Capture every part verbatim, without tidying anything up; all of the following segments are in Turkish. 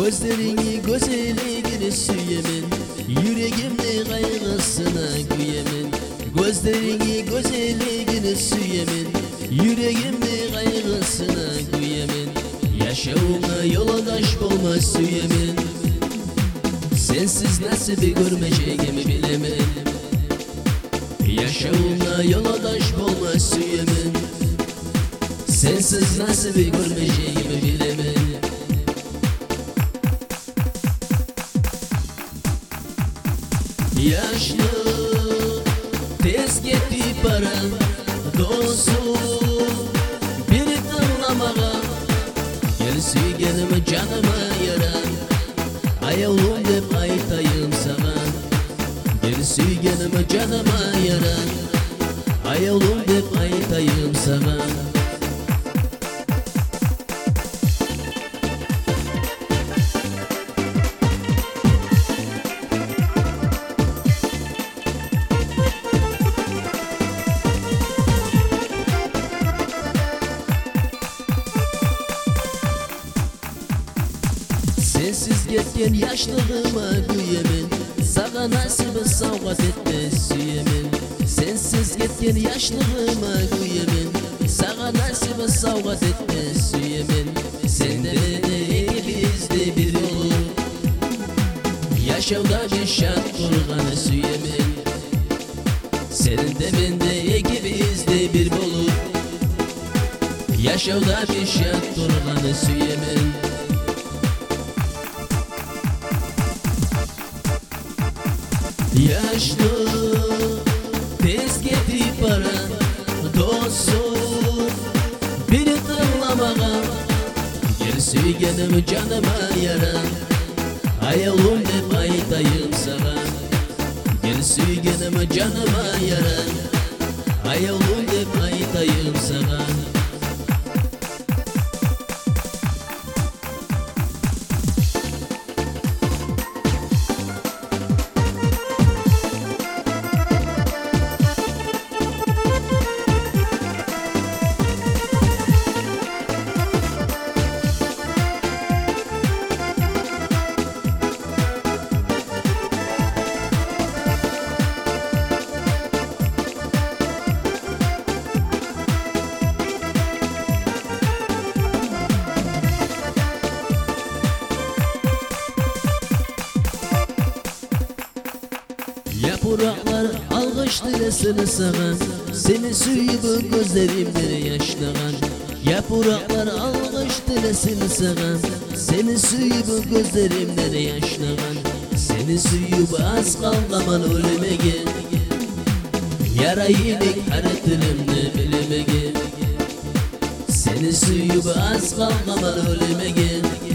Gözlerini güzelliğini süyemin, yüreğimde kaygısına güyemin. Gözlerini güzelliğini süyemin, yüreğimde kaygısına güyemin. Yaşavuna yoldaş bulma süyemin. Sensiz nasibi görmeyeceğimi bilemin. Yaşavuna yoldaş bulma süyemin. Sensiz nasibi görmeyeceğimi bilemin. Yaşlı tez gitti para dostu beni tanımamağa. Gel suygenimi canıma yaran, ay oğlum dep aytayım sana. Gel suygenimi canıma yaran, ay oğlum dep aytayım sana. Sensiz geçken yaşlılığıma güyemin, sana nasibi savgat etmez süyemin. Sensiz geçken yaşlılığıma güyemin, sana nasibi savgat etmez süyemin. Sende de ikimizde bir olur, yaşavda bir şart kurganı süyemin. Senin de bende ikimizde bir olur, yaşavda bir şart kurganı süyemin. Yaşlı tez gitti para dostu beni tanımamağa. Gel suygenimi canıma yaran, ay oğlum dep aytayım sana. Gel suygenimi canıma yaran, ay oğlum dep aytayım sana. Yapraklar alkış dilesin sana, seni suyup gözlerimde yaşlagan. Yapraklar alkış dilesin sana, seni suyup gözlerimde yaşlagan. Seni suyup az kalgaman ölümege, yarayını haretilimde bilemege. Seni suyup az kalgaman ölümege,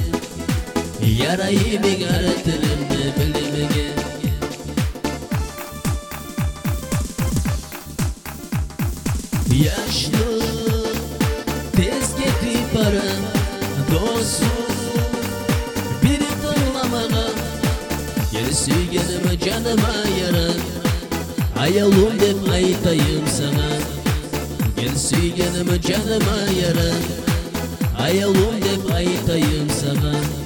yarayını haretilimde bilemege. Yaşlı tez gitti para dostu beni tanımamağa. Gel suygenimi canıma yaran, ay oğlum dep aytayım sana. Gel suygenimi canıma yaran, ay oğlum dep aytayım sana.